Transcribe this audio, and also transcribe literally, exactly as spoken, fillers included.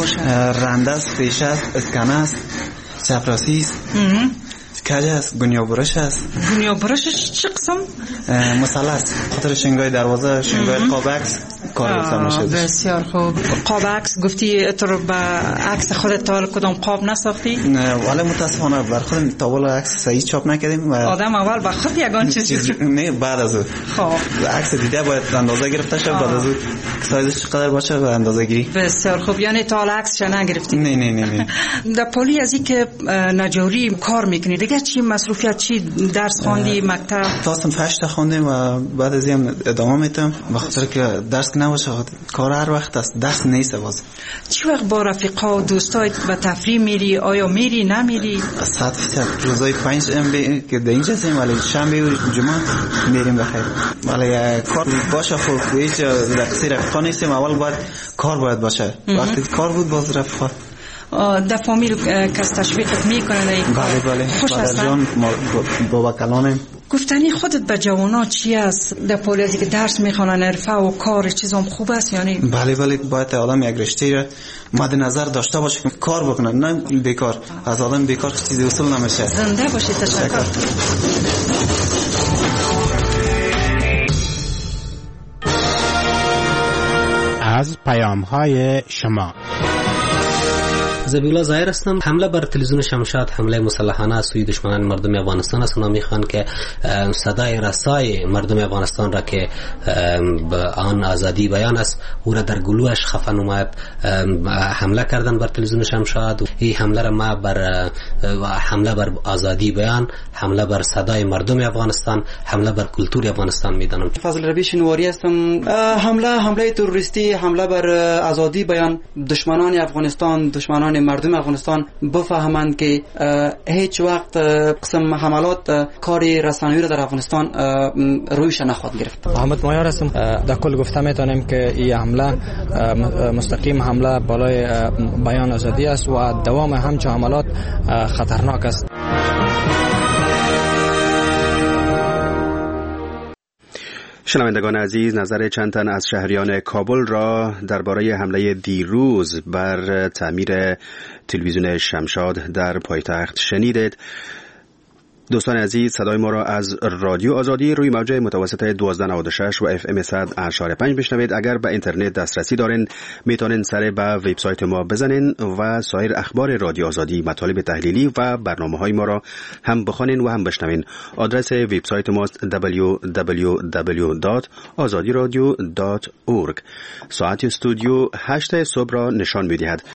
باشد؟ رنده است، ریشه است، اسکنه است، چپراسی است، کج است، گونیا برش است. گونیا برشش چه قسم؟ مثلث، خاطر شنگای دروازه، شنگای قابکس کار گفتم میشه. بسیار خوب. قابکس گفتی تو به عکس خودت تا کدام قاب نساختی؟ نه ولی متاسفانه بر خودم تا بالا عکس صحیح چاپ نکردیم و آدم اول به خود یگان چیز نه بعد از اون خب عکس دیده باید اندازه گرفته شه، بعد از اون سایزش چقدر باشه و اندازه گیری. بسیار خوب. یعنی تا عکس چه نگرفتی؟ نه نه نه نه. در پلی از این که نجاری کار میکنی دیگه چی مصروفیت، چی درس خواندی مکتب؟ تا صنف هشت خوندم و بعد از این ادامه میدم به خاطر که درس نباشه، کار هر وقت است، درس نیست باز. چی وقت با رفیقا و دوستای به تفریح میری؟ آیا میری نمیری؟ صد فیصد روزای پنج شنبه که در اینجا هستیم ولی شنبه و جمعه میریم بخیر. ولی کار باشه خب هیچ رقصی رفیقا نیستیم، اول باید کار باید باشه. وقتی کار بود باز رفیقا. در فامیل کس تشویقت میکنه در این کار؟ بله بله. خوش هستن؟ جان بابا کلانم. گفتنی خودت به جوانا چی است در پولیسی که درس میخوانن، حرفه و کار چیزام خوب است یعنی؟ بله بله. باید آدم یک رشته را مد نظر داشته باشه که کار بکنه، نه بیکار. از آدم بیکار چیزی اصول نمیشه. زنده باشید. تشکر. از پیام‌های شما. زبیولا ظاهر هستم. حمله بر تلویزیون شمشاد حمله مسلحانه از سوی دشمنان مردم افغانستان است. اونا میخوان که صدای رسای مردم افغانستان را که آن آزادی بیان است او را در گلوش خفه نماید حمله کردن بر تلویزیون شمشاد. این حمله را ما بر حمله بر آزادی بیان، حمله بر صدای مردم افغانستان، حمله بر کلتور افغانستان میدانم. فضل ربی شنواری هستم. حمله حمله تروریستی، حمله بر آزادی بیان. دشمنان افغانستان، دشمنان مردم افغانستان بفهمند که هیچ وقت قسم حملات کاری رسانه‌ای را در افغانستان رویش نخواهد گرفت. محمد مایار هستم. در کل گفته میتونیم که این حمله مستقیم حمله بالای بیان آزادی است و دوام همچون حملات خطرناک است. شنوندگان عزیز، نظر چند تن از شهریان کابل را درباره حمله دیروز بر تعمیر تلویزیون شمشاد در پایتخت شنیدید. دوستان عزیز، صدای ما را از رادیو آزادی روی موج متوسط دوازده نود و شش و اف ام صد اشاره پنج بشنوید. اگر به اینترنت دسترسی دارین میتونین سر به وبسایت ما بزنین و سایر اخبار رادیو آزادی، مطالب تحلیلی و برنامه‌های ما را هم بخوانین و هم بشنوین. آدرس وبسایت ما دبلیو دبلیو دبلیو دات آزادی رادیو دات اورگ. ساعت استودیو هشت صبح را نشان می‌دهد.